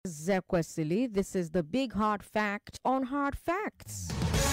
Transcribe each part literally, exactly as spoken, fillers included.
Zekwesili. This is the Big Hard Fact on Hard Facts.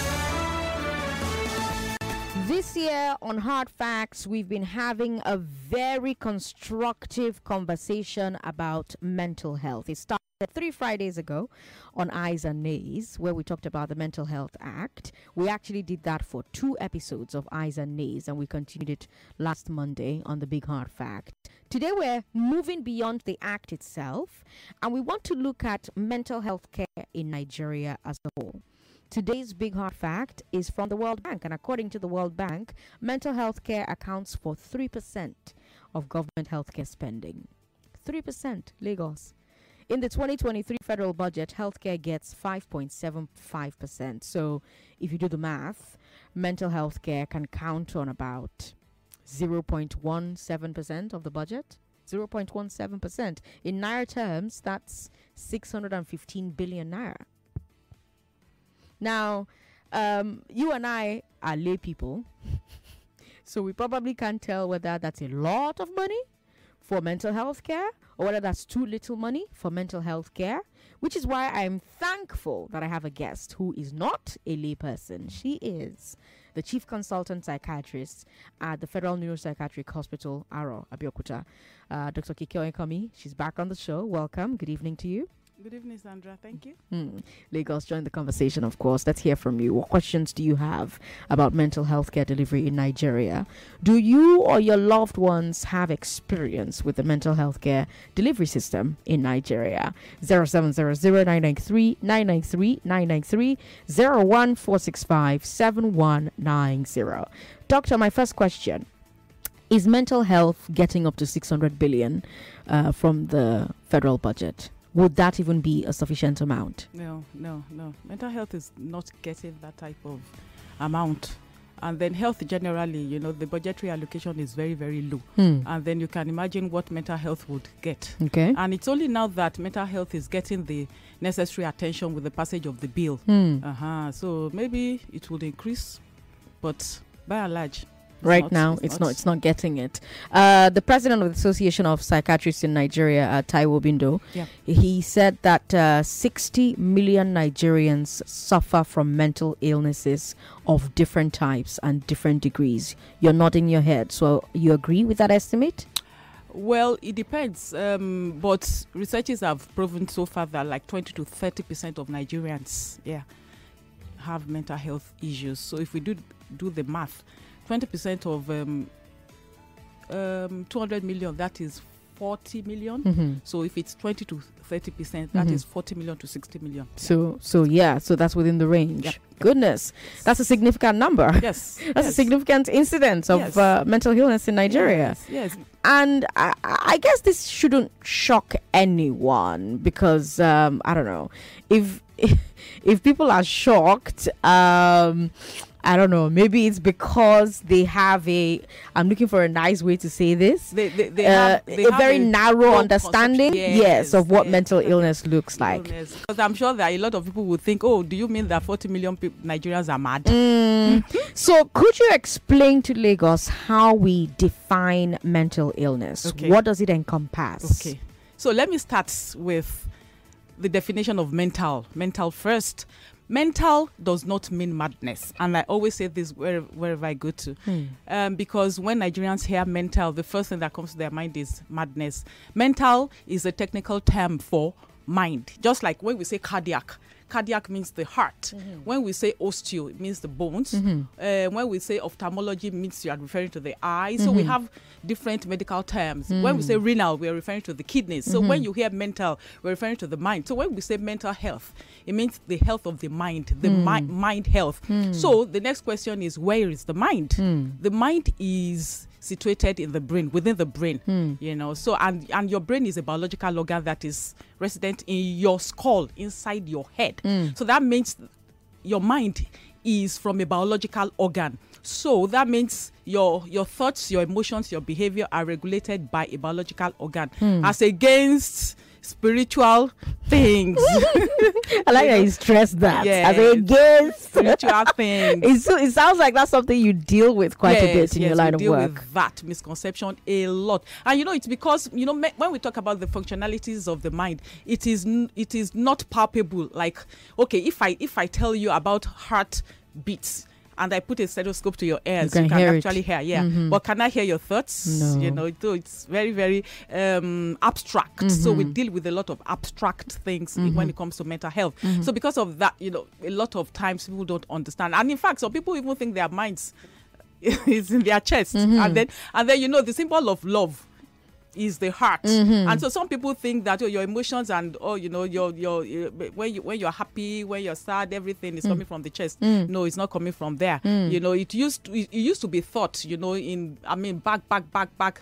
This year on Hard Facts, we've been having a very constructive conversation about mental health. It started three Fridays ago on Eyes and Nays, where we talked about the Mental Health Act. We actually did that for two episodes of Eyes and Nays, and we continued it last Monday on the Big Hard Fact. Today, we're moving beyond the act itself, and we want to look at mental health care in Nigeria as a whole. Today's Big Hard Fact is from the World Bank, and according to the World Bank, mental health care accounts for three percent of government healthcare spending. three percent, Lagos. In the twenty twenty-three federal budget, healthcare gets five point seven five percent. So if you do the math, mental health care can count on about zero point one seven percent of the budget. zero point one seven percent. In Naira terms, that's six hundred fifteen billion Naira. Now, um, you and I are lay people, so we probably can't tell whether that's a lot of money for mental health care or whether that's too little money for mental health care, which is why I'm thankful that I have a guest who is not a lay person. She is the chief consultant psychiatrist at the Federal Neuropsychiatric Hospital, Aro, Abeokuta, uh, Doctor Kike Oyekanmi. She's back on the show. Welcome. Good evening to you. Good evening, Sandra. Thank you. Hmm. Lagos, join the conversation, of course. Let's hear from you. What questions do you have about mental health care delivery in Nigeria? Do you or your loved ones have experience with the mental health care delivery system in Nigeria? zero seven zero zero nine nine three nine nine three nine nine three zero one four six five seven one nine zero. Doctor, my first question. Is mental health getting up to six hundred billion uh, from the federal budget? Would that even be a sufficient amount? No, no, no. Mental health is not getting that type of amount. And then health generally, you know, the budgetary allocation is very, very low. Hmm. And then you can imagine what mental health would get. Okay. And it's only now that mental health is getting the necessary attention with the passage of the bill. Hmm. Uh-huh. So maybe it would increase, but by and large, Right not, now, it's, it's not. not. It's not getting it. Uh, the president of the Association of Psychiatrists in Nigeria, uh, Taiwo Bindo, yeah. he said that uh, sixty million Nigerians suffer from mental illnesses of different types and different degrees. You're nodding your head, so you agree with that estimate? Well, it depends. Um, but researchers have proven so far that like twenty to thirty percent of Nigerians, yeah, have mental health issues. So if we do do the math, twenty percent of um, um, two hundred million, that is forty million. Mm-hmm. So if it's twenty to thirty percent, that Mm-hmm. is forty million to sixty million. So, so yeah, so that's within the range. Yep. Goodness, that's a significant number. Yes. That's yes. a significant incidence of Yes. uh, mental illness in Nigeria. Yes. yes. And I, I guess this shouldn't shock anyone because, um, I don't know, if, if, if people are shocked, um, I don't know. Maybe it's because they have a. I'm looking for a nice way to say this. They, they, they uh, have, they a have very a narrow broad understanding, conception. yes, Yes, of what yes. mental illness looks like. Because I'm sure that a lot of people would think, oh, do you mean that forty million people, Nigerians are mad? Mm. So, could you explain to Lagos how we define mental illness? Okay. What does it encompass? Okay. So let me start with the definition of mental. Mental first. Mental does not mean madness. And I always say this where, wherever I go to. Hmm. Um, because when Nigerians hear mental, the first thing that comes to their mind is madness. Mental is a technical term for mind. Just like when we say cardiac. Cardiac means the heart. Mm-hmm. When we say osteo, it means the bones. Mm-hmm. Uh, when we say ophthalmology, it means you are referring to the eye. Mm-hmm. So we have different medical terms. Mm-hmm. When we say renal, we are referring to the kidneys. So mm-hmm. when you hear mental, we're referring to the mind. So when we say mental health, it means the health of the mind, the mm. mi- mind health. Mm. So the next question is, where is the mind? Mm. The mind is situated in the brain, within the brain, mm. you know. So and and your brain is a biological organ that is resident in your skull, inside your head. Mm. So that means your mind is from a biological organ. So that means your your thoughts, your emotions, your behavior are regulated by a biological organ, mm. as against spiritual things. I like how you stress that. Yes. As a guess. Spiritual things. It's, it sounds like that's something you deal with quite yes, a bit in yes, your line we of deal work. with that misconception a lot. And you know, it's because, you know, me, when we talk about the functionalities of the mind, it is n- it is not palpable. Like, okay, if I if I tell you about heart beats, and I put a stethoscope to your ears, you can, you can hear actually it. hear, yeah. Mm-hmm. But can I hear your thoughts? No. You know, though it's very, very um, abstract. Mm-hmm. So we deal with a lot of abstract things Mm-hmm. when it comes to mental health. Mm-hmm. So because of that, you know, a lot of times people don't understand. And in fact, some people even think their minds is in their chest. Mm-hmm. And then, and then, you know, the symbol of love is the heart. Mm-hmm. And so some people think that oh, your emotions and oh you know your your uh, when you when you're happy, when you're sad, everything is mm. coming from the chest. Mm. No, it's not coming from there. Mm. You know, it used to, it, it used to be thought, you know, in I mean back back back back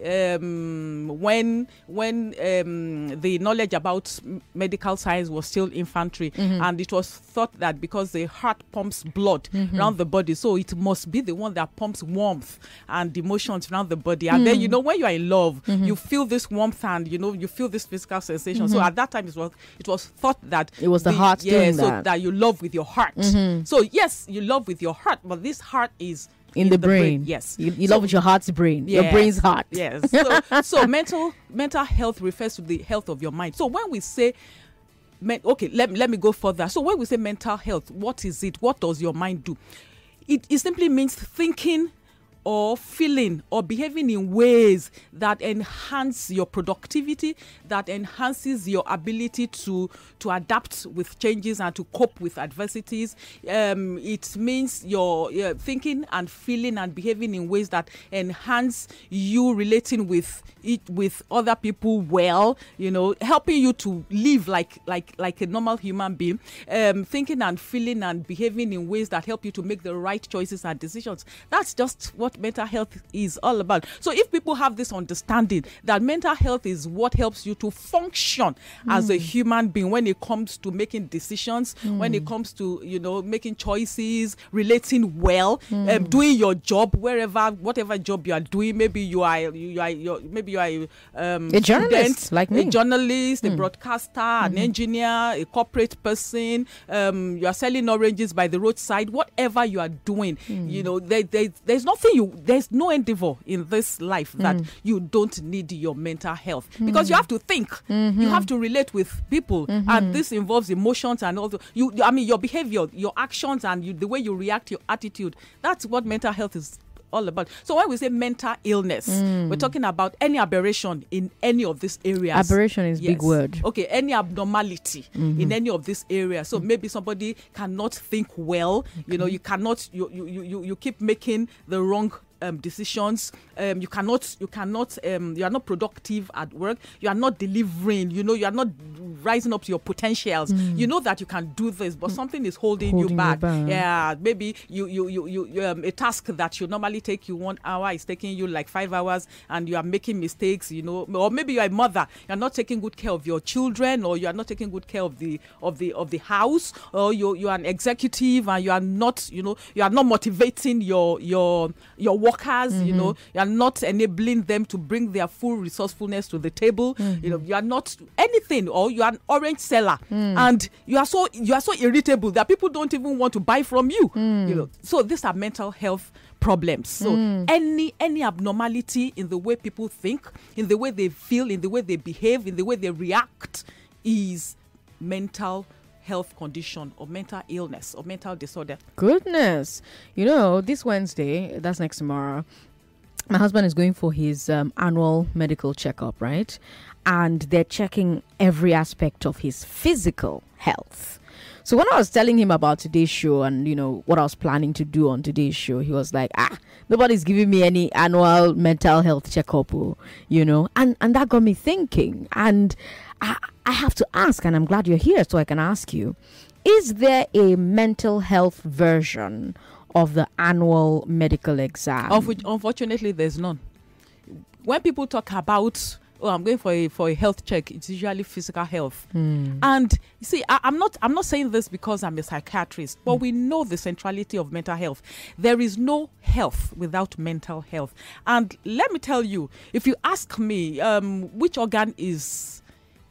um, when when um, the knowledge about medical science was still infantry, mm-hmm. and it was thought that because the heart pumps blood mm-hmm. around the body, so it must be the one that pumps warmth and emotions around the body. And mm. then you know when you are in love, mm-hmm. you feel this warmth and you know you feel this physical sensation. Mm-hmm. So at that time it was it was thought that it was the, the heart yeah, doing so that. that you love with your heart. Mm-hmm. So yes, you love with your heart, but this heart is in, in the, the brain. brain. Yes, you, you so, love with your heart's brain, yes, your brain's heart. Yes. So so mental mental health refers to the health of your mind. So when we say men, okay, let let me go further. So when we say mental health, what is it? What does your mind do? It, it simply means thinking or feeling or behaving in ways that enhance your productivity, that enhances your ability to to adapt with changes and to cope with adversities. Um, it means your uh, thinking and feeling and behaving in ways that enhance you relating with it with other people well, you know, helping you to live like like like a normal human being. Um, thinking and feeling and behaving in ways that help you to make the right choices and decisions. That's just what mental health is all about. So if people have this understanding that mental health is what helps you to function mm. as a human being when it comes to making decisions, mm. when it comes to, you know, making choices, relating well, mm. um, doing your job wherever, whatever job you are doing. Maybe you are, you are, you're, maybe you are a, um, a journalist, student, like me, a journalist, mm. a broadcaster, mm-hmm. an engineer, a corporate person. Um, you are selling oranges by the roadside. Whatever you are doing, mm. you know, there, there, there's nothing you. There's no endeavor in this life that mm. you don't need your mental health mm. because you have to think, mm-hmm. you have to relate with people, mm-hmm. and this involves emotions and also you. I mean, your behavior, your actions, and you, the way you react, your attitude. That's what mental health is all about. So when we say mental illness, mm. we're talking about any aberration in any of these areas. Aberration is yes. big word. Okay, any abnormality mm-hmm. in any of these areas. So mm. maybe somebody cannot think well. Okay. You know, you cannot. You you you you keep making the wrong Um, decisions. Um, you cannot, you cannot, um, you are not productive at work. You are not delivering. You know, you are not rising up to your potentials. Mm. You know that you can do this, but something is holding, holding you back. back. Yeah, maybe you, you, you, you, you um, a task that should normally take you one hour is taking you like five hours, and you are making mistakes. You know, or maybe you are a mother. You are not taking good care of your children, or you are not taking good care of the of the of the house, or you you are an executive and you are not, you know, you are not motivating your your your work. Workers, mm-hmm. you know, you are not enabling them to bring their full resourcefulness to the table. Mm-hmm. You know, you are not anything, or you are an orange seller, mm. and you are so you are so irritable that people don't even want to buy from you. Mm. You know, so these are mental health problems. So mm. any any abnormality in the way people think, in the way they feel, in the way they behave, in the way they react, is mental health condition or mental illness or mental disorder. Goodness. You know, this Wednesday, that's next tomorrow, my husband is going for his um, annual medical checkup, right? And they're checking every aspect of his physical health. So when I was telling him about today's show and, you know, what I was planning to do on today's show, he was like, ah, nobody's giving me any annual mental health checkup, you know, and, and that got me thinking. And I, I have to ask, and I'm glad you're here so I can ask you, is there a mental health version of the annual medical exam? Of which, unfortunately, there's none. When people talk about, oh, I'm going for a for a health check, it's usually physical health. Mm. And you see, I, I'm not I'm not saying this because I'm a psychiatrist, but mm. we know the centrality of mental health. There is no health without mental health. And let me tell you, if you ask me, um, which organ is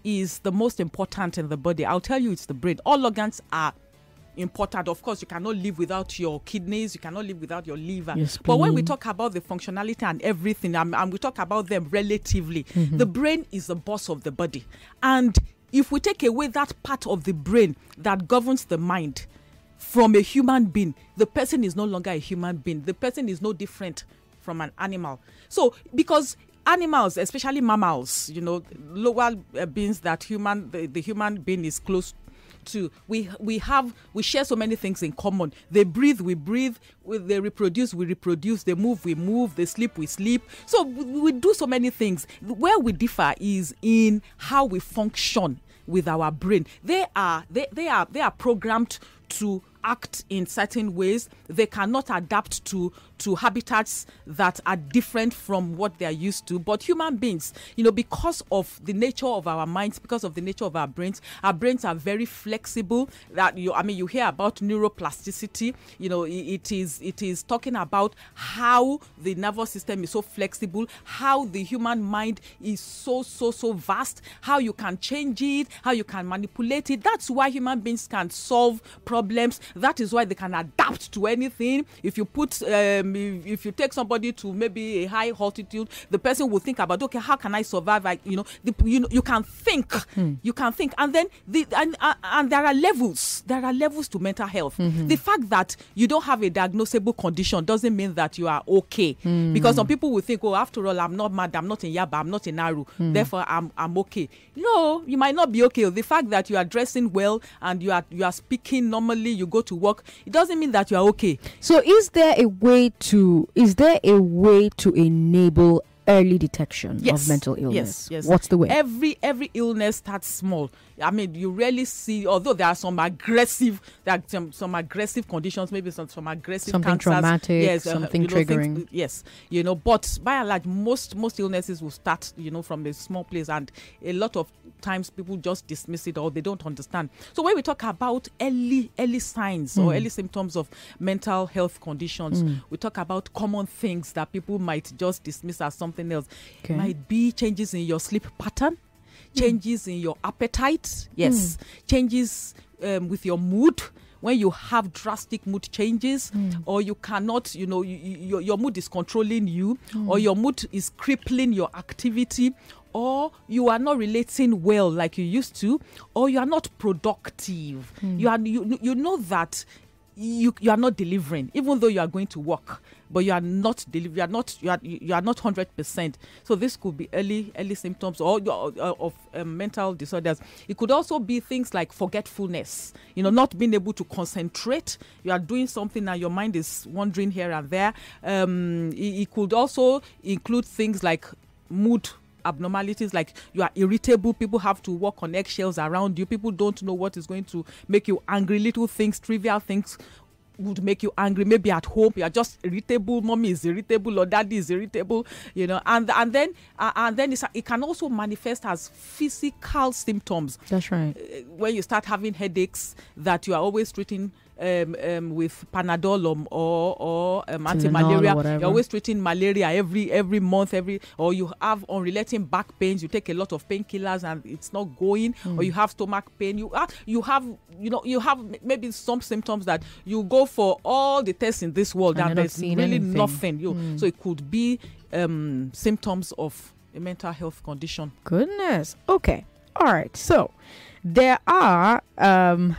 is the most important in the body? I'll tell you, it's the brain. All organs are important. Of course, you cannot live without your kidneys, you cannot live without your liver. Yes, but when we talk about the functionality and everything, and, and we talk about them relatively, mm-hmm. the brain is the boss of the body. And if we take away that part of the brain that governs the mind from a human being, the person is no longer a human being. The person is no different from an animal. So, because animals, especially mammals, you know, lower uh, beings that human, the, the human being is close to, we we have we share so many things in common. They breathe, we breathe. They reproduce, we reproduce. They move, we move. They sleep, we sleep. So we, we do so many things. Where we differ is in how we function with our brain. They are they they are they are programmed to act in certain ways. They cannot adapt to to habitats that are different from what they are used to. But human beings, you know, because of the nature of our minds, because of the nature of our brains, our brains are very flexible. That you, I mean, you hear about neuroplasticity. You know, it, it is it is talking about how the nervous system is so flexible, how the human mind is so so so vast, how you can change it, how you can manipulate it. That's why human beings can solve problems. That is why they can adapt to anything. If you put, um, if, if you take somebody to maybe a high altitude, the person will think about, okay, how can I survive? Like, you know, the, you know, you can think, mm. you can think, and then the and uh, and there are levels. There are levels to mental health. Mm-hmm. The fact that you don't have a diagnosable condition doesn't mean that you are okay. Mm. Because some people will think, oh, after all, I'm not mad, I'm not in Yaba, I'm not in Aru, mm. therefore I'm I'm okay. No, you might not be okay. The fact that you are dressing well and you are you are speaking normally, you go to work, it doesn't mean that you are okay. So is there a way to is there a way to enable early detection yes. of mental illness? Yes, yes. What's the way? Every every illness starts small. I mean, you rarely see, although there are some aggressive, there are some, some aggressive conditions, maybe some, some aggressive something cancers. traumatic, yes, something uh, you know, triggering. Things, yes, you know, but by and large, most most illnesses will start, you know, from a small place, and a lot of times people just dismiss it or they don't understand. So when we talk about early early signs mm. or early symptoms of mental health conditions, mm. we talk about common things that people might just dismiss as something else. Okay. It might be changes in your sleep pattern. Changes in your appetite, yes. Mm. Changes um, with your mood, when you have drastic mood changes, mm. or you cannot, you know, you, you, your, your mood is controlling you, mm. or your mood is crippling your activity, or you are not relating well like you used to, or you are not productive. Mm. You are you you know that you you are not delivering, even though you are going to work. But you are not delivering. You are not. You are. You are not hundred percent. So this could be early, early symptoms or, or, or of um, mental disorders. It could also be things like forgetfulness. You know, not being able to concentrate. You are doing something and your mind is wandering here and there. Um, it, it could also include things like mood abnormalities, like you are irritable. People have to walk on eggshells around you. People don't know what is going to make you angry. Little things, trivial things would make you angry. Maybe at home you are just irritable, mommy is irritable or daddy is irritable, you know, and and then uh, and then it's, it can also manifest as physical symptoms. That's right. Uh, when you start having headaches that you are always treating um, um, with Panadol or or, or um, anti-malaria, or you're always treating malaria every every month, every or you have unrelenting back pains, you take a lot of painkillers and it's not going, mm. or you have stomach pain, you have you have you know you have maybe some symptoms that you go for all the tests in this world and, and there's really anything. nothing. You mm. So it could be um, symptoms of a mental health condition. Goodness. Okay. All right. So there are um,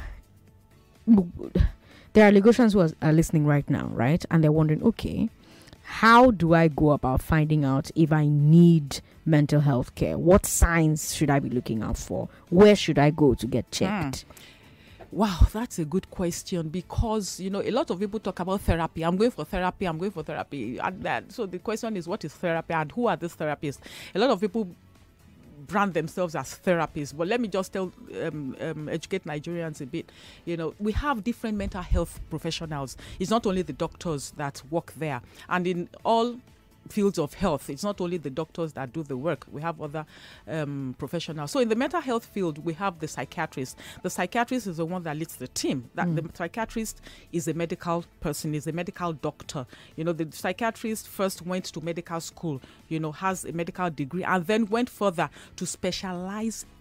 there are Lagosians who are, are listening right now, right? And they're wondering, okay, how do I go about finding out if I need mental health care? What signs should I be looking out for? Where should I go to get checked? Mm. Wow, that's a good question, because, you know, a lot of people talk about therapy. I'm going for therapy, I'm going for therapy. And that, so the question is, what is therapy and who are these therapists? A lot of people brand themselves as therapists, but let me just tell, um, um, educate Nigerians a bit. You know, we have different mental health professionals. It's not only the doctors that work there. And in all fields of health, it's not only the doctors that do the work. We have other um, professionals. So in the mental health field, we have the psychiatrist. The psychiatrist is the one that leads the team. That mm. the psychiatrist is a medical person, is a medical doctor. You know, the psychiatrist first went to medical school, you know, has a medical degree, and then went further to specialize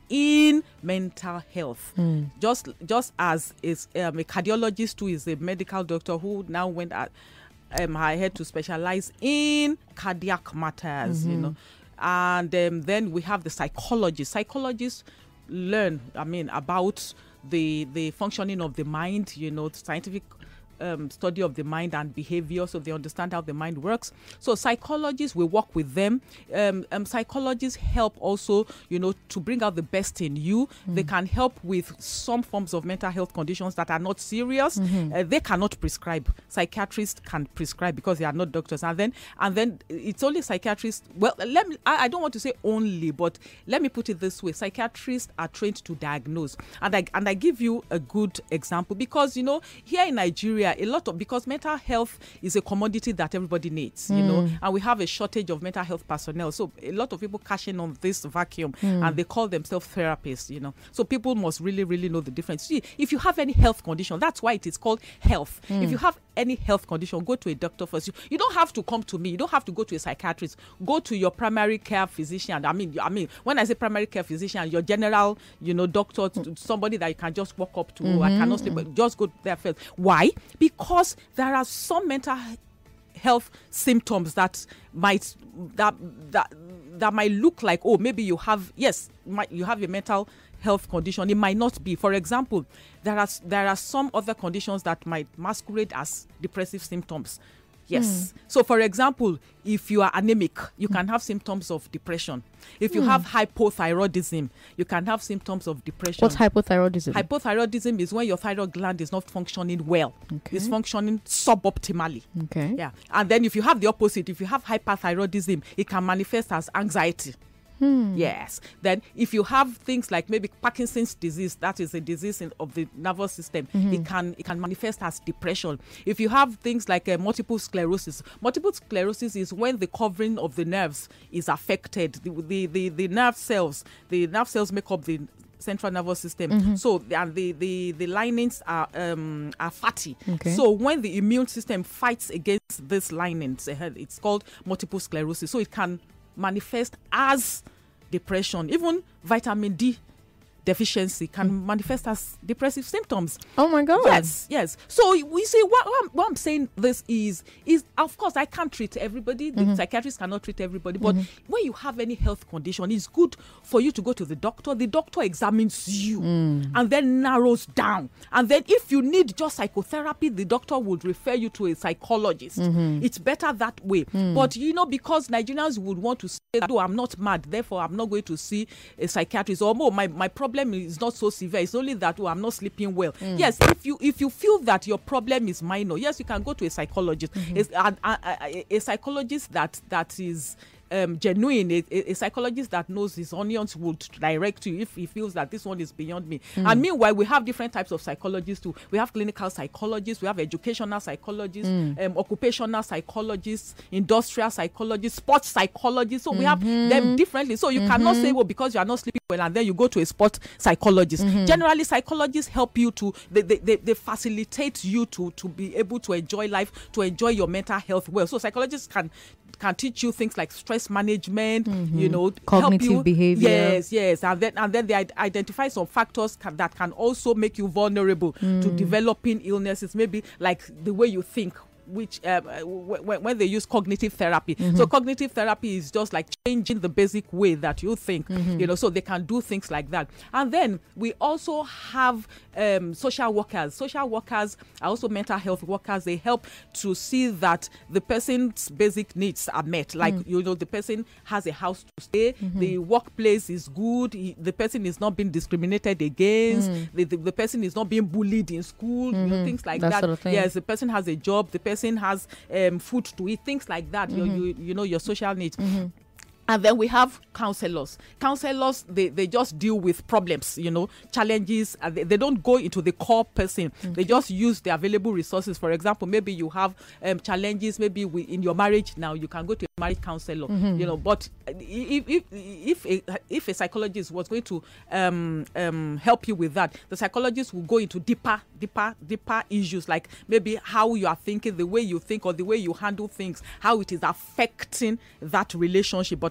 in mental health. Mm. Just just as is um, a cardiologist who is a medical doctor who now went at um, ahead to specialize in cardiac matters, mm-hmm. you know. And um, then we have the psychologists. Psychologists learn, I mean, about the the functioning of the mind, you know, scientific Um, study of the mind and behavior, so they understand how the mind works. So psychologists, we work with them. Um, um, psychologists help also, you know, to bring out the best in you. Mm. They can help with some forms of mental health conditions that are not serious. Mm-hmm. Uh, they cannot prescribe. Psychiatrists can prescribe because they are not doctors. And then, and then it's only psychiatrists. Well, let me. I, I don't want to say only, but let me put it this way: psychiatrists are trained to diagnose. And I and I give you a good example because you know here in Nigeria, a lot of because mental health is a commodity that everybody needs, mm. you know, and we have a shortage of mental health personnel. So a lot of people cash in on this vacuum, mm. and they call themselves therapists, you know. So people must really, really know the difference. See, if you have any health condition, that's why it is called health. Mm. If you have any health condition, go to a doctor first. You, you don't have to come to me. You don't have to go to a psychiatrist. Go to your primary care physician. I mean, I mean, when I say primary care physician, your general, you know, doctor, mm. somebody that you can just walk up to. Mm-hmm. I cannot sleep, but just go there first. Why? Because there are some mental health symptoms that might that that that might look like, oh, maybe you have yes, might, you have a mental health condition. It might not be. For example, there are there are some other conditions that might masquerade as depressive symptoms. Yes. Mm. So, for example, if you are anemic, you mm. can have symptoms of depression. If you mm. have hypothyroidism, you can have symptoms of depression. What's hypothyroidism? Hypothyroidism is when your thyroid gland is not functioning well. Okay. It's functioning suboptimally. Okay. Yeah. And then if you have the opposite, if you have hyperthyroidism, it can manifest as anxiety. Hmm. Yes. Then if you have things like maybe Parkinson's disease, that is a disease in, of the nervous system, mm-hmm. it can it can manifest as depression. If you have things like uh, multiple sclerosis, multiple sclerosis is when the covering of the nerves is affected. The the, the, the nerve cells, the nerve cells make up the central nervous system. Mm-hmm. So and the, the, the linings are um, are fatty. Okay. So when the immune system fights against these linings, it's called multiple sclerosis. So it can manifest as depression. Even vitamin D deficiency can mm. manifest as depressive symptoms. Oh my God. Yes, yes. So we see what, what, I'm, what I'm saying this is, is of course I can't treat everybody. The mm-hmm. psychiatrists cannot treat everybody. But mm-hmm. when you have any health condition, it's good for you to go to the doctor. The doctor examines you mm. and then narrows down. And then if you need just psychotherapy, the doctor would refer you to a psychologist. Mm-hmm. It's better that way. Mm. But you know, because Nigerians would want to say that, oh, I'm not mad, therefore I'm not going to see a psychiatrist. Or oh, my, my problem is not so severe. It's only that oh, I'm not sleeping well. Mm. Yes, if you if you feel that your problem is minor, yes, you can go to a psychologist. Mm-hmm. It's a, a, a, a psychologist that that is Um, genuine, a, a psychologist that knows his onions would direct you if he feels that this one is beyond me. Mm. And meanwhile, we have different types of psychologists too. We have clinical psychologists, we have educational psychologists, mm. um, occupational psychologists, industrial psychologists, sports psychologists. So mm-hmm. we have them differently. So you mm-hmm. cannot say, well, because you are not sleeping well and then you go to a sports psychologist. Mm-hmm. Generally, psychologists help you to, they, they, they, they facilitate you to, to be able to enjoy life, to enjoy your mental health well. So psychologists can can teach you things like stress management, mm-hmm. you know, cognitive help you. behavior. Yes, yes, and then and then they ad- identify some factors can, that can also make you vulnerable mm. to developing illnesses, maybe like the way you think. Which uh, w- w- when they use cognitive therapy, mm-hmm. so cognitive therapy is just like changing the basic way that you think, mm-hmm. you know, so they can do things like that. And then we also have um, social workers. Social workers are also mental health workers. They help to see that the person's basic needs are met. Like, mm. you know, the person has a house to stay, mm-hmm. the workplace is good, he, the person is not being discriminated against, mm. the, the, the person is not being bullied in school, mm-hmm. you know, things like that. that. Sort of thing. Yes, the person has a job, the person person has um, food to eat, things like that, mm-hmm. your, you, you know, your social needs. Mm-hmm. And then we have counselors. Counselors, they, they just deal with problems, you know, challenges. And they, they don't go into the core person. Okay. They just use the available resources. For example, maybe you have um, challenges, maybe we, in your marriage now, you can go to a marriage counselor, mm-hmm. you know. But if if if a, if a psychologist was going to um, um, help you with that, the psychologist will go into deeper, deeper, deeper issues, like maybe how you are thinking, the way you think, or the way you handle things, how it is affecting that relationship. But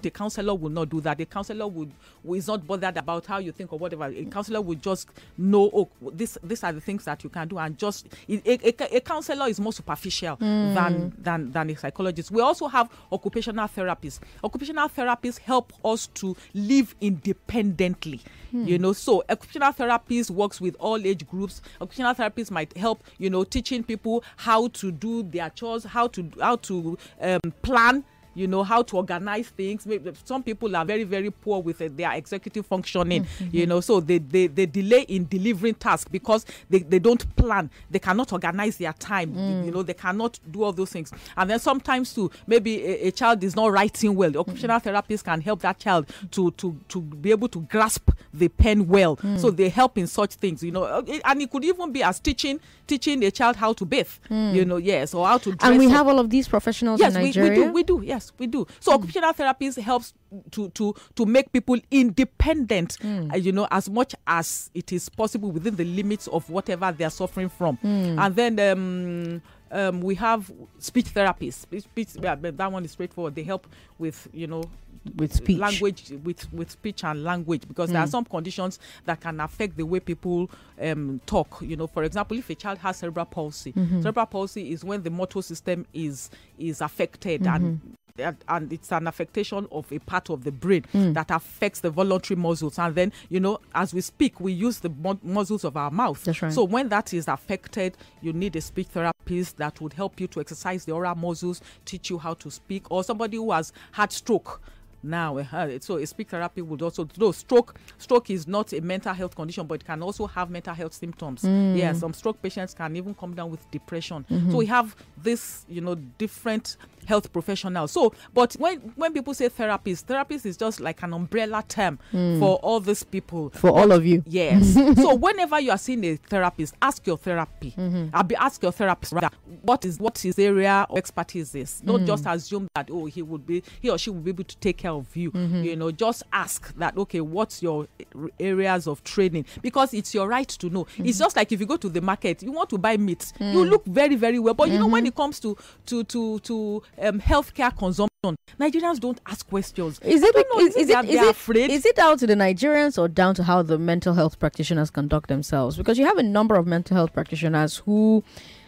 But a counselor will not do that. A counselor would who is not bothered about how you think or whatever. A counselor would just know, oh, this these are the things that you can do, and just a, a, a counselor is more superficial mm. than than than a psychologist. We also have occupational therapists. Occupational therapists help us to live independently. Mm. You know, so occupational therapist works with all age groups. Occupational therapists might help, you know, teaching people how to do their chores, how to how to um, plan, you know, how to organize things. Some people are very, very poor with uh, their executive functioning, mm-hmm. you know, so they, they, they delay in delivering tasks because they, they don't plan. They cannot organize their time, mm. you know, they cannot do all those things. And then sometimes too, maybe a, a child is not writing well. The occupational mm. therapists can help that child to, to, to be able to grasp the pen well. Mm. So they help in such things, you know, and it could even be as teaching teaching a child how to bathe, mm. you know, yes, or how to dress. And we up. have all of these professionals yes, in Nigeria? we, we do, we do, yes, we do. So mm. occupational therapy helps to, to, to make people independent, mm. uh, you know, as much as it is possible within the limits of whatever they are suffering from. Mm. And then um, um, we have speech therapists. Speech, yeah, that one is straightforward. They help with, you know, with speech language with with speech and language, because mm. there are some conditions that can affect the way people um talk. You know, for example, if a child has cerebral palsy, mm-hmm. cerebral palsy is when the motor system is is affected, mm-hmm. and and it's an affectation of a part of the brain mm. that affects the voluntary muscles. And then, you know, as we speak, we use the mu- muscles of our mouth. That's right. So when that is affected, you need a speech therapist that would help you to exercise the oral muscles, teach you how to speak. Or somebody who has had stroke. Now, uh, so a speech therapy would also, though stroke, stroke is not a mental health condition, but it can also have mental health symptoms. Mm. Yeah, some stroke patients can even come down with depression. Mm-hmm. So we have this, you know, different health professionals. So, but when when people say therapist, therapist is just like an umbrella term mm. for all these people. For but, all of you. Yes. So whenever you are seeing a therapist, ask your therapy. Mm-hmm. I'll be ask your therapist rather, what is what his area of expertise is. Mm. Don't just assume that, oh, he would be he or she will be able to take care of you. Mm-hmm. You know, just ask that, okay, what's your areas of training? Because it's your right to know. Mm-hmm. It's just like if you go to the market, you want to buy meat, mm. you look very, very well. But mm-hmm. you know, when it comes to to to to um, healthcare consumption, Nigerians don't ask questions. Is it, know, is, is, it, is, it afraid? is it down to the Nigerians or down to how the mental health practitioners conduct themselves? Because you have a number of mental health practitioners who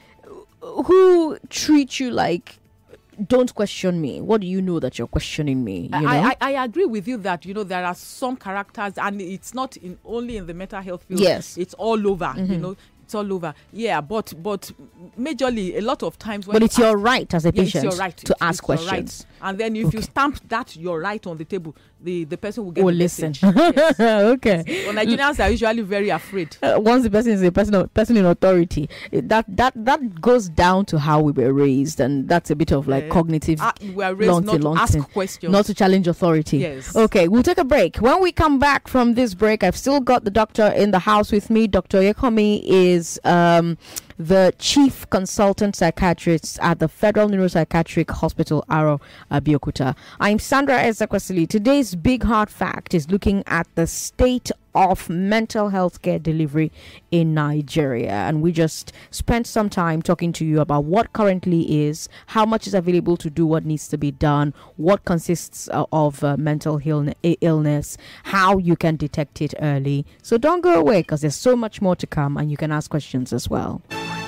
who treat you like, don't question me. What do you know that you're questioning me? You know? I, I, I agree with you that, you know, there are some characters, and it's not in only in the mental health field. Yes. It's all over, mm-hmm. you know. It's all over. Yeah, but but majorly a lot of times when But it's your right as a yeah, patient it's your right. to it's, ask it's questions. Right. And then if okay. you stamp that your right on the table, the, the person will get oh, the listen. Yes. Okay. So Nigerians are usually very afraid. Uh, once the person is a person, of, person in authority, it, that that that goes down to how we were raised, and that's a bit of like uh, cognitive. Uh, we are raised not to ask questions, not to challenge authority. Yes. Okay, we'll take a break. When we come back from this break, I've still got the doctor in the house with me. Doctor Oyekomi is um, the chief consultant psychiatrist at the Federal Neuropsychiatric Hospital, Aro, Abeokuta. I'm Sandra Ezekwesili. Today's big hard fact is looking at the state of mental health care delivery in Nigeria, and we just spent some time talking to you about what currently is, how much is available to do what needs to be done, what consists uh, of uh, mental illness, how you can detect it early. So don't go away, because there's so much more to come, and you can ask questions as well.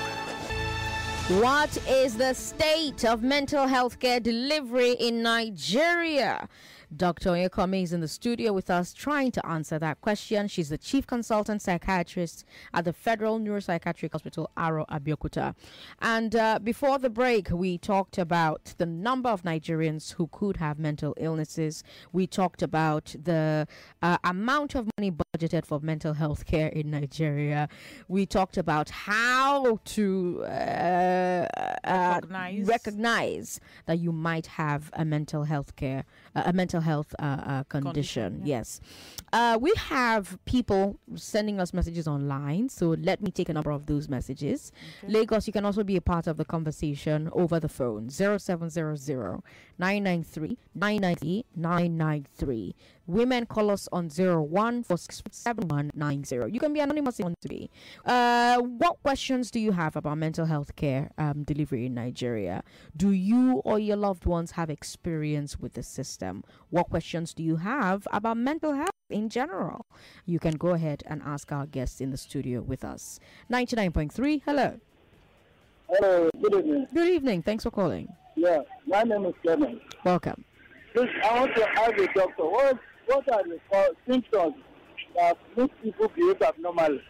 What is the state of mental health care delivery in Nigeria? Doctor Oyekomi is in the studio with us trying to answer that question. She's the chief consultant psychiatrist at the Federal Neuropsychiatric Hospital, Aro, Abeokuta. And uh, before the break, we talked about the number of Nigerians who could have mental illnesses. We talked about the uh, amount of money budgeted for mental health care in Nigeria. We talked about how to uh, recognize. Uh, recognize that you might have a mental health care, uh, a mental health uh, uh, condition. condition yeah. Yes. Uh, we have people sending us messages online, so let me take a number of those messages. Okay. Lagos, you can also be a part of the conversation over the phone. zero seven zero zero nine nine three nine nine three nine nine three Women, call us on zero one four six seven one nine zero. You can be anonymous if you want to be. Uh, what questions do you have about mental health care um, delivery in Nigeria? Do you or your loved ones have experience with the system? What questions do you have about mental health in general? You can go ahead and ask our guests in the studio with us. ninety-nine point three, hello. Hello, good evening. Good evening. Thanks for calling. Yeah, my name is Clement. Welcome. Please, I want to ask the doctor, what, what are the uh, symptoms that make people behave abnormally?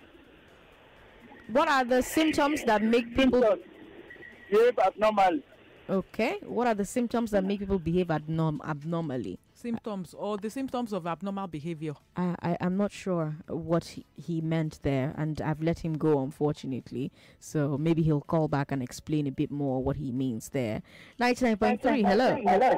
What are the symptoms that make people... Symptoms behave abnormally. Okay. What are the symptoms that make people behave abnorm- abnormally? Symptoms or the symptoms of abnormal behavior. I, I, I'm not sure what he, he meant there, and I've let him go, unfortunately. So maybe he'll call back and explain a bit more what he means there. ninety-nine point three, hello. Hello.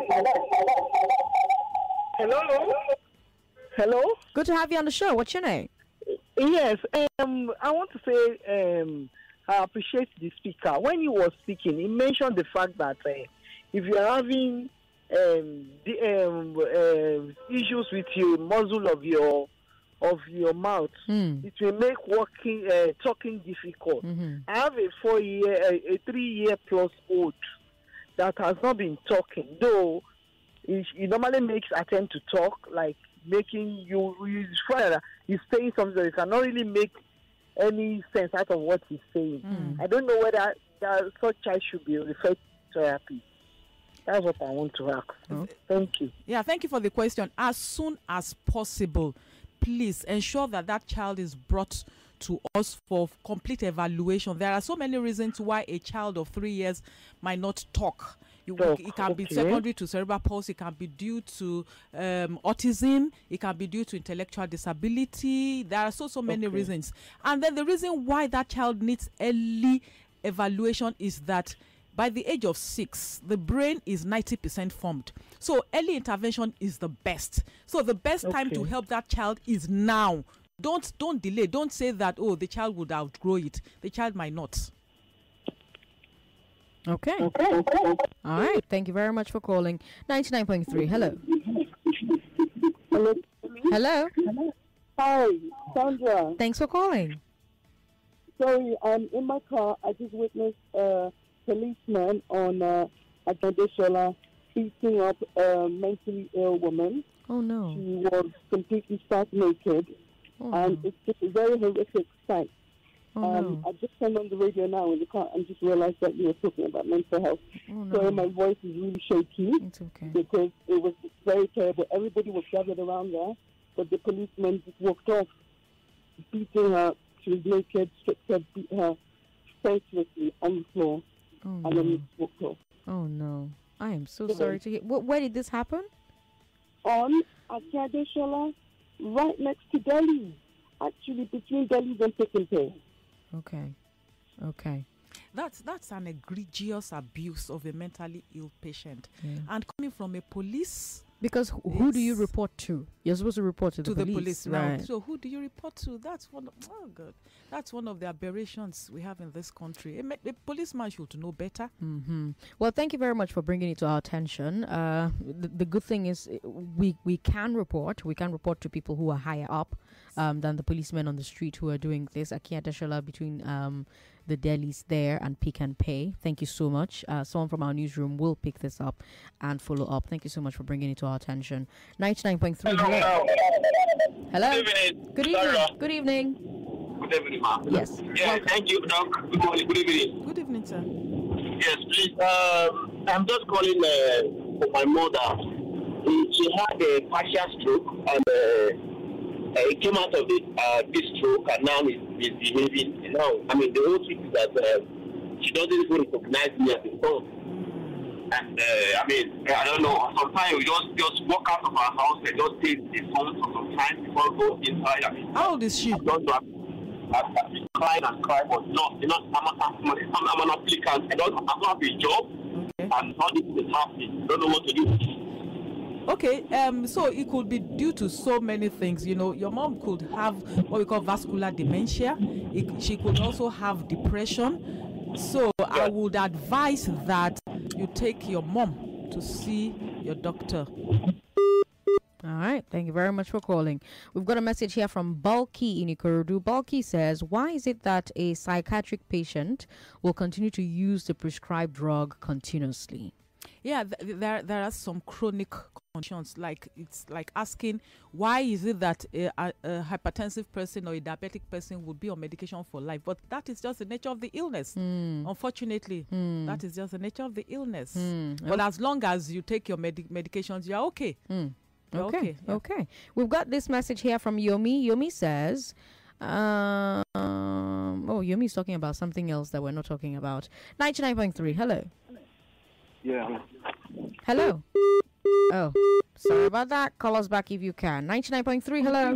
Hello. Hello. Good to have you on the show. What's your name? Yes, um, I want to say um, I appreciate the speaker. When he was speaking, he mentioned the fact that uh, if you are having um, the, um, uh, issues with your muzzle of your of your mouth, Hmm. it will make walking, uh, talking difficult. Mm-hmm. I have a four-year, a, a three-year plus old that has not been talking, though he, he normally makes attempt to talk, like making you, you find that he's saying something that you cannot really make any sense out of what he's saying. Mm. I don't know whether that such child should be referred to therapy. That's what I want to ask. Oh. Thank you. Yeah, thank you for the question. As soon as possible, please ensure that that child is brought to us for complete evaluation. There are so many reasons why a child of three years might not talk. You, Talk, it can be okay. secondary to cerebral palsy. It can be due to um, autism. It can be due to intellectual disability. There are so so many Okay. reasons. And then the reason why that child needs early evaluation is that by the age of six, the brain is ninety percent formed. So early intervention is the best. So the best time to Okay. help that child is now. Don't don't delay. Don't say that, oh, the child would outgrow it. The child might not. Okay. Okay. Okay. All right. Thank you very much for calling. ninety-nine point three, hello. Hello. Hello. Hi, Sandra. Thanks for calling. Sorry, I'm in my car. I just witnessed a policeman on uh, Adeshola beating up a mentally ill woman. Oh, no. She was completely stark naked, Oh, and no. it's just a very horrific sight. Oh, um, no. I just turned on the radio now in the car and just realized that you were talking about mental health. Oh, So no. my voice is really shaky It's okay. because it was very terrible. Everybody was gathered around there, but the policeman just walked off, beating her. She was naked, stripped her, beat her senselessly on the floor, Oh, and no. then just walked off. Oh, no. I am so Okay. sorry to hear. Wh- where did this happen? On Akadeshola, right next to Delhi, actually between Delhi and Pick and Pay. Okay. Okay. That's that's an egregious abuse of a mentally ill patient. Yeah. And coming from a police Because wh- who do you It's- report to? You're supposed to report to the to the police. police now. Right. So who do you report to? That's one of, oh god. That's one of the aberrations we have in this country. A, me- a policeman should know better. Mm-hmm. Well, thank you very much for bringing it to our attention. Uh, the, the good thing is uh, we we can report. We can report to people who are higher up um, than the policemen on the street who are doing this. Akia Deshola between um, the delis there and Pick and Pay. Thank you so much. Uh, someone from our newsroom will pick this up and follow up. Thank you so much for bringing it to our attention. ninety-nine point three. Hello. Hello. Good evening. Good evening. Sarah. Good evening. Good evening, ma'am. Yes. Yeah, thank you, Doc. Good morning. Good evening. Good evening, sir. Yes, please. Um, I'm just calling uh, for my mother. She had a partial stroke, and uh, uh, it came out of the, uh, this stroke, and now is misbehaving. You know, I mean, the whole thing is that uh, she doesn't even recognize me as a son. And uh, I mean, I don't know. Sometimes we just just walk out of our house and just take the phone for some time before we go inside. I mean, How old is she? I don't know. I've, I've been crying and crying, but no, you know, I'm, I'm, I'm, I'm an applicant. I don't, I don't have a job, Okay. and all this is happening. I don't know what to do. Okay, um, so it could be due to so many things. You know, your mom could have what we call vascular dementia. It, she could also have depression. So I would advise that you take your mom to see your doctor. All right. Thank you very much for calling. We've got a message here from Bulky in Ikorodu. Bulky says, why is it that a psychiatric patient will continue to use the prescribed drug continuously? Yeah, th- there there are some chronic conditions. Like it's like asking, why is it that a, a, a hypertensive person or a diabetic person would be on medication for life? But that is just the nature of the illness. Mm. Unfortunately, Mm. that is just the nature of the illness. Mm. But as long as you take your medi- medications, you're okay. Mm. You're Okay, okay. yeah. okay. We've got this message here from Yomi. Yomi says, um, oh, Yomi's talking about something else that we're not talking about. ninety-nine point three, hello. Yeah. Hello. Oh, sorry about that. Call us back if you can. ninety-nine point three, hello.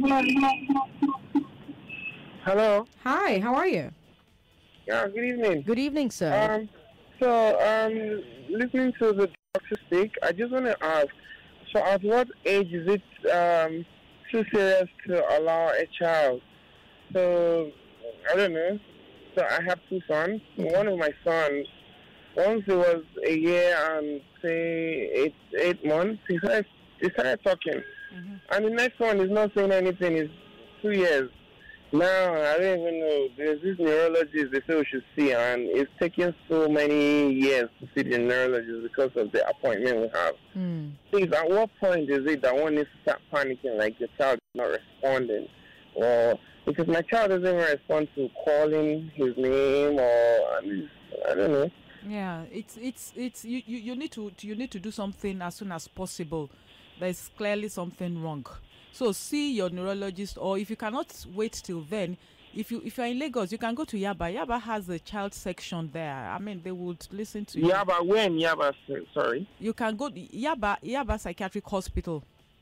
Hello. Hi, how are you? Yeah, good evening. Good evening, sir. Um, so, um, listening to the doctor speak, I just want to ask, so at what age is it um, too serious to allow a child? So, I don't know. So I have two sons. One of my sons, once he was a year and say eight eight months, he started, he started talking. Mm-hmm. And the next one is not saying anything. It's two years. Now, I don't even know. There's this neurologist they say we should see, and it's taking so many years to see the neurologist because of the appointment we have. Mm. Please, at what point is it that one needs to start panicking, like the child is not responding? Or because my child doesn't even respond to calling his name, or at least, I don't know. Yeah, it's it's it's you, you, you need to you need to do something as soon as possible. There's clearly something wrong. So see your neurologist, or if you cannot wait till then, if you if you're in Lagos, you can go to Yaba. Yaba has a child section there. I mean, they would listen to you. Yaba, where in Yaba? Sorry. You can go to Yaba Yaba Psychiatric Hospital.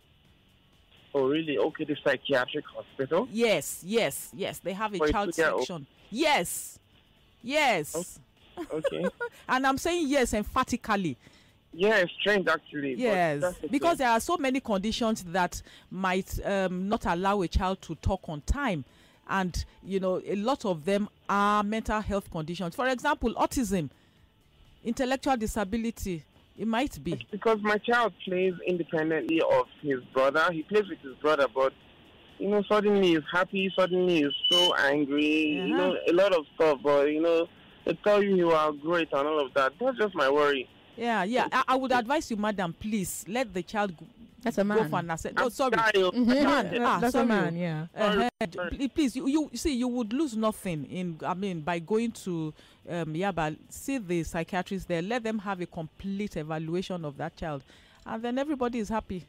Oh, really? Okay, the psychiatric hospital? Yes, yes, yes. They have a For a child two-year-old? section. Yes, yes. Okay. And I'm saying yes emphatically. Yeah, it's strange actually. but Yes, that's okay. because there are so many conditions that might um, not allow a child to talk on time. And, you know, a lot of them are mental health conditions. For example, autism, intellectual disability, it might be. It's because my child plays independently of his brother. He plays with his brother, but, you know, suddenly he's happy, suddenly he's so angry, Uh-huh. you know, a lot of stuff. But, you know, they tell you you are great and all of that. That's just my worry. Yeah, yeah. I, I would advise you, madam, please let the child go, That's a go man. for an assessment. I'm Oh, sorry. sorry. Mhm. Man, ah, That's sorry. a man, yeah. Uh-huh. Sorry. Pl- Please, you, you see, you would lose nothing in. I mean, by going to um, Yaba, see the psychiatrist there, let them have a complete evaluation of that child, and then everybody is happy.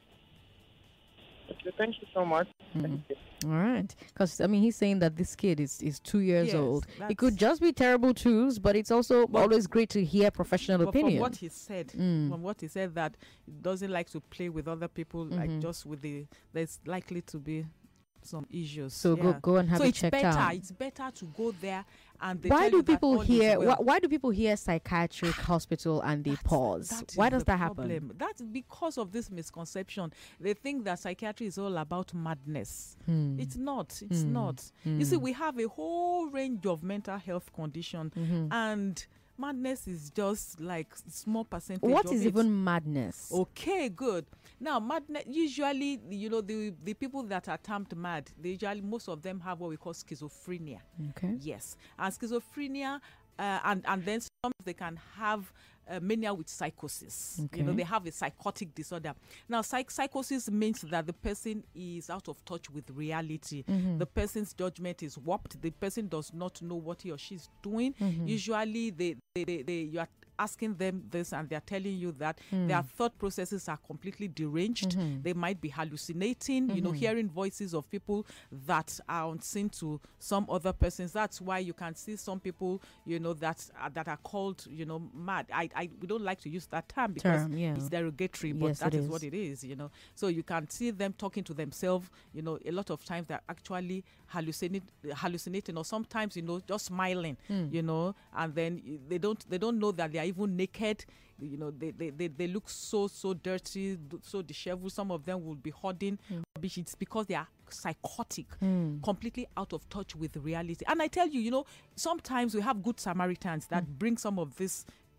Okay, thank you so much. Mhm. Thank you. All right. Because, I mean, he's saying that this kid is, is two years Yes, old. It that's- could just be terrible twos, but it's also But- always great to hear professional But opinion. from what he said, Mm. from what he said, that he doesn't like to play with other people, Mhm. like just with the. There's likely to be some issues. So go yeah. go and have so it it's checked better. out. It's better to go there and they Why tell do you that people all is hear? well. Why, why do people hear psychiatric hospital and they That's- pause? that is Why does the that happen? problem. That's because of this misconception. They think that psychiatry is all about madness. Hmm. It's not. It's Hmm. not. You see, Hmm. we have a whole range of mental health conditions, Mhm. and madness is just like small percentage. What of is it. even madness? Okay, good. Now, madness, usually, you know, the the people that are termed mad, they usually, most of them have what we call schizophrenia. Okay. Yes. And schizophrenia, uh, and, and then some they can have uh, mania with psychosis. You know, Okay. they have a psychotic disorder. Now, psych- psychosis means that the person is out of touch with reality. Mhm. The person's judgment is warped. The person does not know what he or she is doing. Mhm. Usually, they, they, they, they, you are asking them this and they're telling you that Mm. their thought processes are completely deranged. Mhm. They might be hallucinating, you know, Mhm. hearing voices of people that are unseen to some other persons. That's why you can see some people, you know, that uh, that are called, you know, mad. I, I we don't like to use that term because Term, yeah. it's derogatory, but Yes, that it is is. what it is, you know. So you can see them talking to themselves, you know, a lot of times they're actually hallucinate, hallucinating, or sometimes, you know, just smiling, Mm. you know, and then y- they don't they don't know that they are even naked. You know, they, they, they, they look so so dirty, d- so disheveled. Some of them will be hoarding rubbish. It's because they are psychotic, Mm. completely out of touch with reality. And I tell you, you know, sometimes we have good Samaritans that bring some of this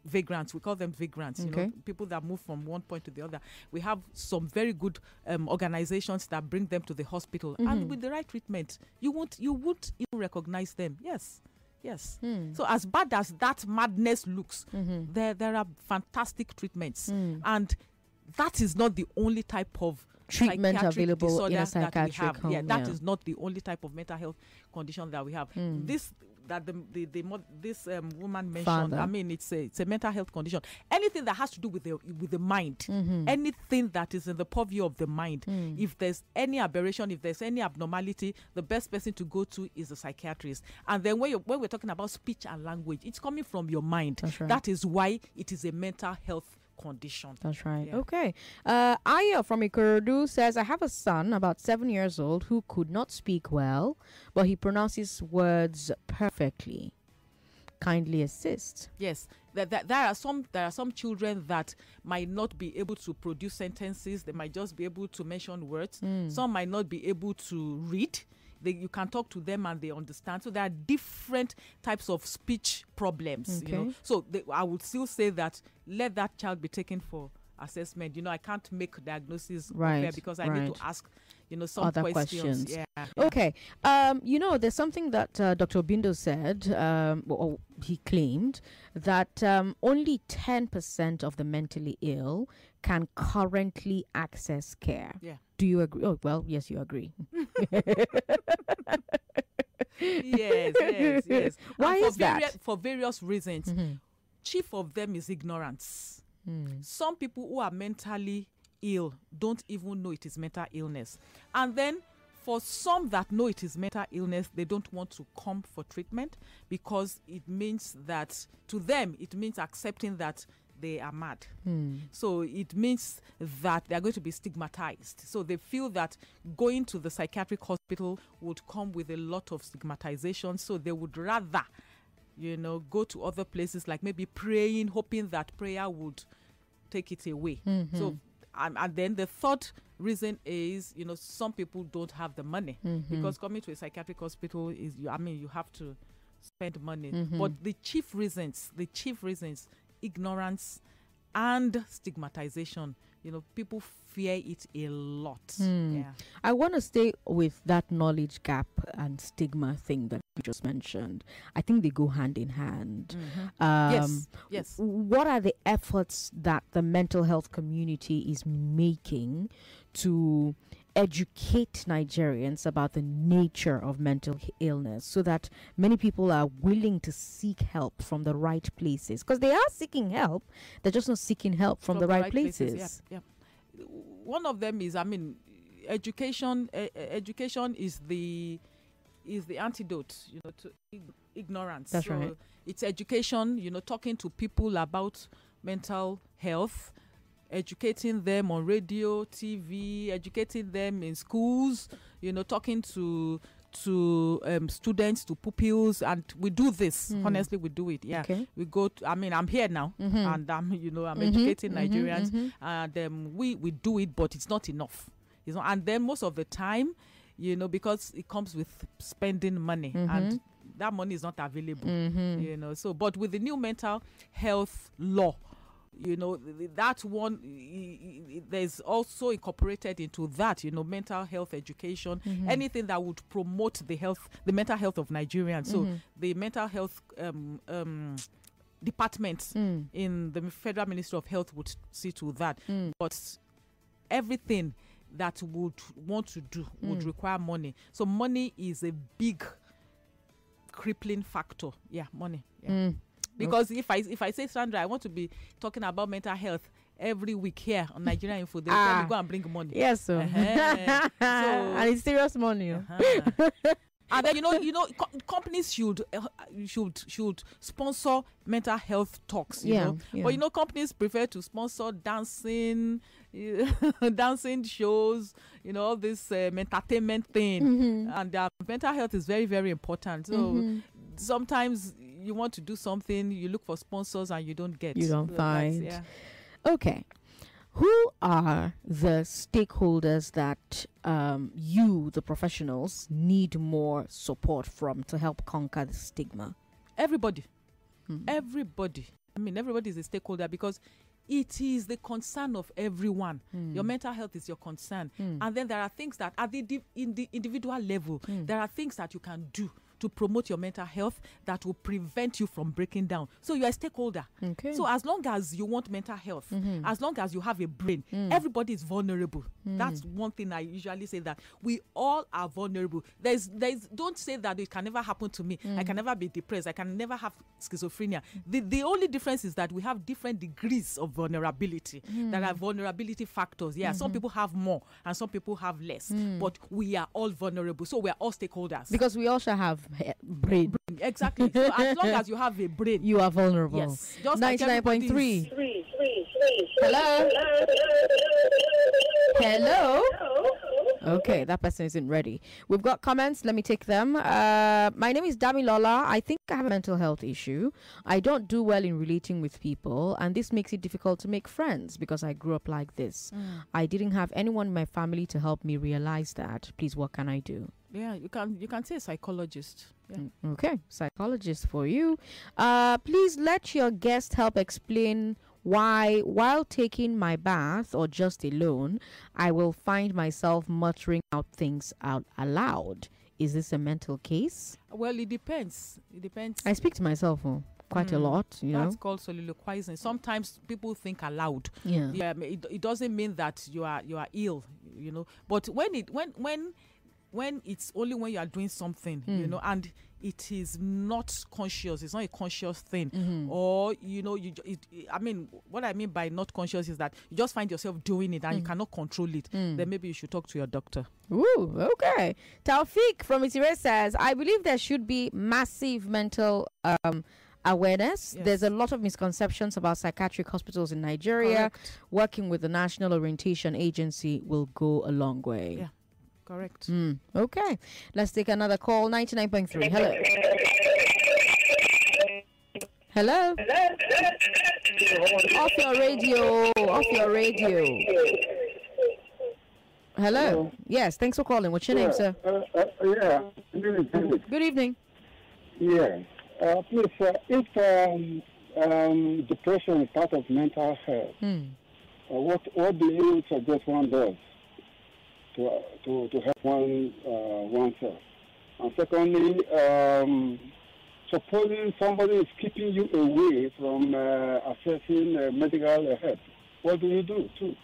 vagrants. We call them vagrants. You Okay. know, people that move from one point to the other. We have some very good um, organizations that bring them to the hospital, Mhm. and with the right treatment, you won't you would even recognize them. Yes, yes. Hmm. So as bad as that madness looks, Mhm. there there are fantastic treatments, Mm. and that is not the only type of Treatment psychiatric available in a disorder that we psychiatric have. home, Yeah, that yeah. is not the only type of mental health condition that we have. Mm. This that the the, the mo- this um, woman mentioned. Father. I mean, it's a it's a mental health condition. Anything that has to do with the with the mind, Mhm. anything that is in the purview of the mind. Mm. If there's any aberration, if there's any abnormality, the best person to go to is a psychiatrist. And then when you when we're talking about speech and language, it's coming from your mind. That's right. That is why it is a mental health condition. That's right. Yeah. Okay. Uh, Aya from Ikorodu says, I have a son about seven years old who could not speak well, but he pronounces words perfectly. Kindly assist. Yes, there, there, there are some there are some children that might not be able to produce sentences. They might just be able to mention words. Mm. Some might not be able to read. They, you can talk to them and they understand. So there are different types of speech problems. You know, Okay. so they, I would still say that let that child be taken for assessment. You know, I can't make diagnosis of Right, her because I right. need to ask, you know, some Other questions. questions. Yeah. Okay. Um, you know, there's something that uh, Doctor Bindo said, um, or he claimed, that um, only ten percent of the mentally ill can currently access care. Yeah. Do you agree? Oh, well, yes, you agree. Yes, yes, yes. Why And for is that? vari- for various reasons. Mhm. Chief of them is ignorance. Mm. Some people who are mentally ill don't even know it is mental illness. And then for some that know it is mental illness, they don't want to come for treatment because it means that to them, it means accepting that they are mad. Mm. So it means that they are going to be stigmatized. So they feel that going to the psychiatric hospital would come with a lot of stigmatization. So they would rather, you know, go to other places like maybe praying, hoping that prayer would take it away. Mhm. So, and, and then the third reason is, you know, some people don't have the money Mhm. because coming to a psychiatric hospital is, you, I mean, you have to spend money. Mhm. But the chief reasons, the chief reasons, ignorance and stigmatization. You know, people fear it a lot. Hmm. Yeah. I want to stay with that knowledge gap and stigma thing that you just mentioned. I think they go hand in hand. Um, yes. Yes. What are the efforts that the mental health community is making to educate Nigerians about the nature of mental h- illness so that many people are willing to seek help from the right places? Because they are seeking help, they're just not seeking help from, the, right, places. Yeah, yeah. One of them is, I mean, education. Uh, education is the is the antidote, you know, to ig- ignorance. That's so right. It's education. You know, talking to people about mental health, educating them on radio, T V, educating them in schools. You know, talking to to um, students, to pupils, and we do this. Mm. Honestly, we do it. Yeah, Okay. we go. To, I mean, I'm here now, Mhm. and I'm, you know, I'm Mhm, educating mhm, Nigerians, mhm. and um, we we do it, but it's not enough. You know, and then most of the time, you know, because it comes with spending money, and that money is not available. Mhm. You know, so but with the new mental health law, you know, th- th- that one y- y- there's also incorporated into that, you know, mental health education, Mhm. anything that would promote the health, the mental health of Nigerians. So Mhm. the mental health um, um, department Mm. in the Federal Ministry of Health would see to that. Mm. But everything that would want to do would Mm. require money. So money is a big crippling factor. Yeah, money. Yeah. Mm. Because if I if I say, Sandra, I want to be talking about mental health every week here on Nigerian Info, they tell Ah. me go and bring money. Yes, sir. Uh-huh. So- And it's serious money. oh. Uh-huh. And then you know, you know, co- companies should uh, should should sponsor mental health talks. You Yeah, know, yeah. but you know, companies prefer to sponsor dancing, dancing shows. You know, all this um, entertainment thing, Mhm. and uh, mental health is very very important. So Mhm. sometimes you want to do something, you look for sponsors, and you don't get. You don't So that's- find. Yeah. Okay. Who are the stakeholders that um, you, the professionals, need more support from to help conquer the stigma? Everybody. Hmm. Everybody, I mean, everybody is a stakeholder because it is the concern of everyone. Mm. Your mental health is your concern. Mm. And then there are things that at the di- in the individual level, mm. there are things that you can do to promote your mental health that will prevent you from breaking down. So you're a stakeholder. Okay. So as long as you want mental health, mm-hmm. as long as you have a brain, mm. everybody is vulnerable. Mm. That's one thing I usually say, that we all are vulnerable. There's, there's, don't say that it can never happen to me. Mm. I can never be depressed. I can never have schizophrenia. The, the only difference is that we have different degrees of vulnerability. Mm. There are vulnerability factors. Yeah, mm-hmm. some people have more and some people have less. Mm. But we are all vulnerable. So we are all stakeholders. Because we also have brain. brain. Exactly. So as long as you have a brain, you are vulnerable. Yes. ninety-nine point three. Hello? Hello? Okay, that person isn't ready. We've got comments. Let me take them. Uh, my name is Damilola. I think I have a mental health issue. I don't do well in relating with people, and this makes it difficult to make friends because I grew up like this. Mm. I didn't have anyone in my family to help me realize that. Please, what can I do? Yeah, you can you can say psychologist. Yeah. Okay, psychologist for you. Uh, please let your guest help explain why, while taking my bath or just alone, I will find myself muttering out things out aloud. Is this a mental case? Well, it depends. It depends. I speak to myself oh, quite mm, a lot. You that's know, called soliloquizing. Sometimes people think aloud. Yeah. yeah it, it doesn't mean that you are you are ill. You know, but when it when when when it's only when you are doing something, mm. you know, and it is not conscious, it's not a conscious thing, mm-hmm. or you know, you it, it, I mean, what I mean by not conscious is that you just find yourself doing it and mm. you cannot control it. Mm. Then maybe you should talk to your doctor. Ooh, okay. Taufik from Itire says, I believe there should be massive mental um awareness. Yes. There's a lot of misconceptions about psychiatric hospitals in Nigeria. Correct. Working with the National Orientation Agency will go a long way. Yeah. Correct. Mm, okay. Let's take another call. ninety-nine point three. Hello. Hello. Off your radio. Off your radio. Hello. Hello. Yes. Thanks for calling. What's your yeah, name, sir? Uh, uh, yeah. Good evening. Good evening. Yeah. Uh, please, uh, if um, um, depression is part of mental health, mm. uh, what what do you suggest one does to uh, to to help one uh, oneself? And secondly, um, supposing somebody is keeping you away from uh, accessing uh, medical help, what do you do too?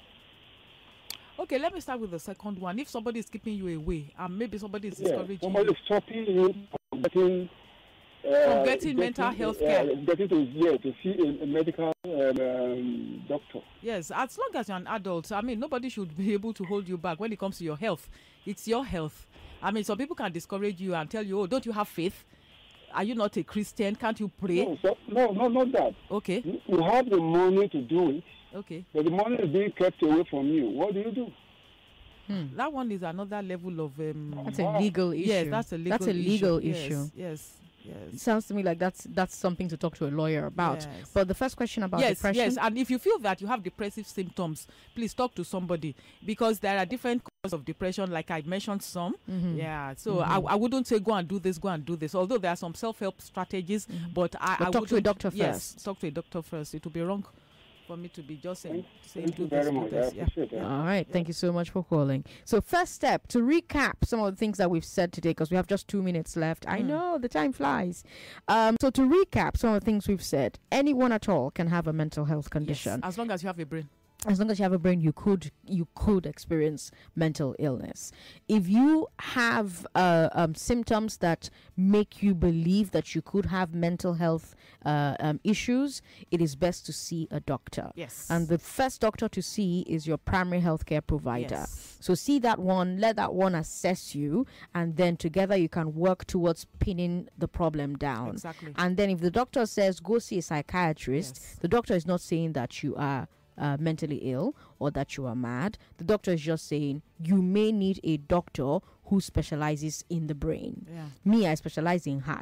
Okay, let me start with the second one. If somebody is keeping you away, and maybe somebody is yeah, discouraging somebody you is stopping you from getting Uh, from getting, getting mental health care. Uh, getting to, yeah, to see a, a medical um, um, doctor. Yes, as long as you're an adult, I mean, nobody should be able to hold you back when it comes to your health. It's your health. I mean, some people can discourage you and tell you, oh, don't you have faith? Are you not a Christian? Can't you pray? No, so, no, no, not that. Okay. You, you have the money to do it. Okay. But the money is being kept away from you. What do you do? Hmm. That one is another level of... Um, that's a legal issue. Yes, that's a legal issue. That's a legal issue. issue. Yes, yes. Yes. It sounds to me like that's that's something to talk to a lawyer about. Yes. But the first question about yes, depression. Yes, and if you feel that you have depressive symptoms, please talk to somebody, because there are different causes of depression, like I mentioned some. Mm-hmm. Yeah, so mm-hmm. I, I wouldn't say go and do this, go and do this. Although there are some self-help strategies, mm-hmm. but I, but I talk to a doctor first. Yes, talk to a doctor first. It would be wrong for me to be just saying, saying Thank do you this, very do much. this. I Yeah. appreciate that. All right. Yeah. Thank you so much for calling. So first step, to recap some of the things that we've said today, because we have just two minutes left. I Mm. know the time flies. Um, so to recap some of the things we've said, anyone at all can have a mental health condition. Yes, as long as you have a brain. As long as you have a brain, you could you could experience mental illness. If you have uh, um, symptoms that make you believe that you could have mental health uh, um, issues, it is best to see a doctor. Yes. And the first doctor to see is your primary healthcare provider. Yes. So see that one, let that one assess you, and then together you can work towards pinning the problem down. Exactly. And then if the doctor says go see a psychiatrist, Yes. the doctor is not saying that you are Uh, mentally ill or that you are mad. The doctor is just saying you may need a doctor who specializes in the brain. Yeah. Me, I specialize in heart.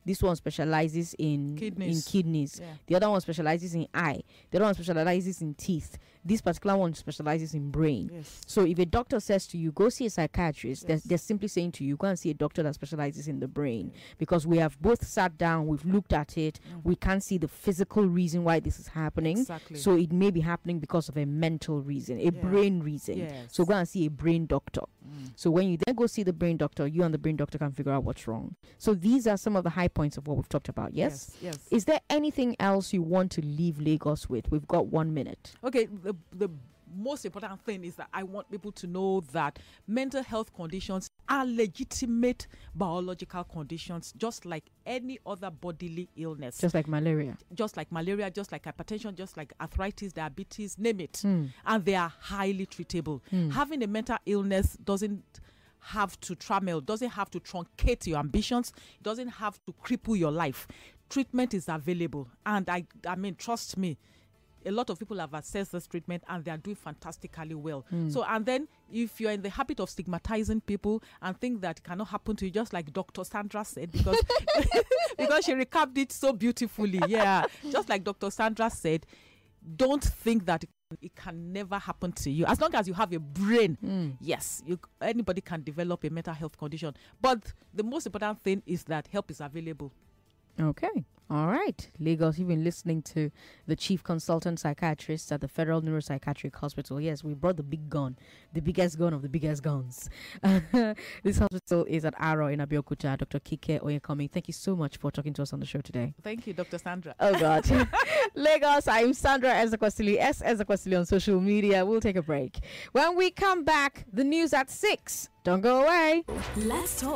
This one specializes in Kidneys. in kidneys. Yeah. The other one specializes in eye. The other one specializes in teeth. This particular one specializes in brain. Yes. So if a doctor says to you, go see a psychiatrist, they're, Yes. they're simply saying to you, go and see a doctor that specializes in the brain. Because we have both sat down, we've looked at it, Mm. we can't see the physical reason why this is happening. Exactly. So it may be happening because of a mental reason, a Yeah. brain reason. Yes. So go and see a brain doctor. Mm. So when you then go see the brain doctor, you and the brain doctor can figure out what's wrong. So these are some of the high points of what we've talked about. Yes? Yes. yes. Is there anything else you want to leave Lagos with? We've got one minute. Okay, the, the most important thing is that I want people to know that mental health conditions are legitimate biological conditions, just like any other bodily illness. Just like malaria. Just like malaria, just like hypertension, just like arthritis, diabetes, name it. Hmm. And they are highly treatable. Hmm. Having a mental illness doesn't have to trammel, doesn't have to truncate your ambitions, doesn't have to cripple your life. Treatment is available. And I, I mean, trust me, a lot of people have accessed this treatment and they are doing fantastically well. Mm. So, and then if you're in the habit of stigmatizing people and think that it cannot happen to you, just like Doctor Sandra said, because because she recapped it so beautifully. Yeah, just like Doctor Sandra said, don't think that it, it can never happen to you. As long as you have a brain, Mm. yes, you, anybody can develop a mental health condition. But the most important thing is that help is available. Okay. All right. Lagos, you've been listening to the chief consultant psychiatrist at the Federal Neuropsychiatric Hospital. Yes, we brought the big gun, the biggest gun of the biggest guns. This hospital is at Aro in Abeokuta. Doctor Kike Oyekomi, thank you so much for talking to us on the show today. Thank you, Doctor Sandra. Oh, God. Lagos, I'm Sandra Ezekwesili, S. Ezekwesili on social media. We'll take a break. When we come back, the news at six. Don't go away. Let's talk.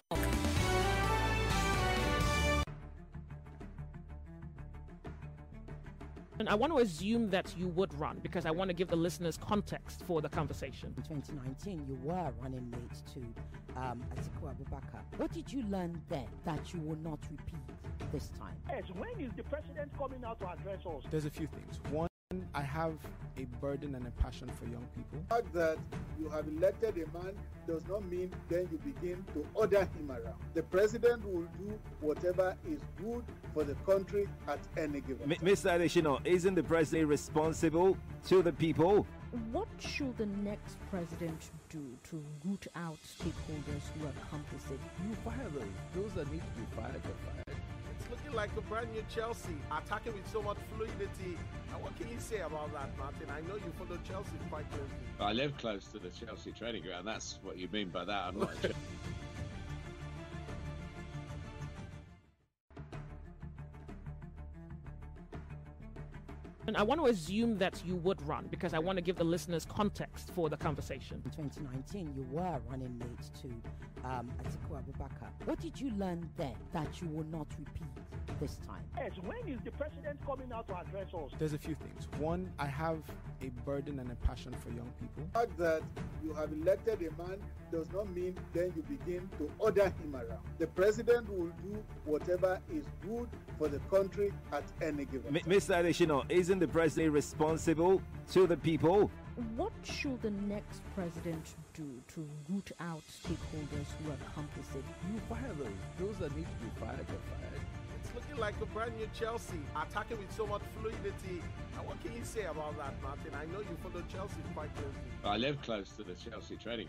And I want to assume that you would run because I want to give the listeners context for the conversation. In twenty nineteen, you were running mate to um, Atiku Abubakar. What did you learn then that you will not repeat this time? Yes, when is the president coming out to address us? There's a few things. One, I have a burden and a passion for young people. The fact that you have elected a man does not mean then you begin to order him around. The president will do whatever is good for the country at any given time. Mister Adeshino, isn't the president responsible to the people? What should the next president do to root out stakeholders who are complicit? You fire those. Those that need to be fired are fired. It's looking like a brand new Chelsea, attacking with so much fluidity. And what can you say about that, Martin? I know you follow Chelsea quite closely. I live close to the Chelsea training ground. That's what you mean by that. I'm not a And I want to assume that you would run because I want to give the listeners context for the conversation. In twenty nineteen, you were running mate to um, Atiku Abubakar. What did you learn then that you will not repeat this time? Yes, when is the president coming out to address us? There's a few things. One, I have a burden and a passion for young people. The fact that you have elected a man does not mean then you begin to order him around. The president will do whatever is good for the country at any given time. Mister Adeshino, isn't the president responsible to the people? What should the next president do to root out stakeholders who are complicit? You fire those. Those that need to be fired are fired. It's looking like a brand new Chelsea, attacking with so much fluidity. And what can you say about that, Martin? I know you follow Chelsea quite closely. I live close to the Chelsea training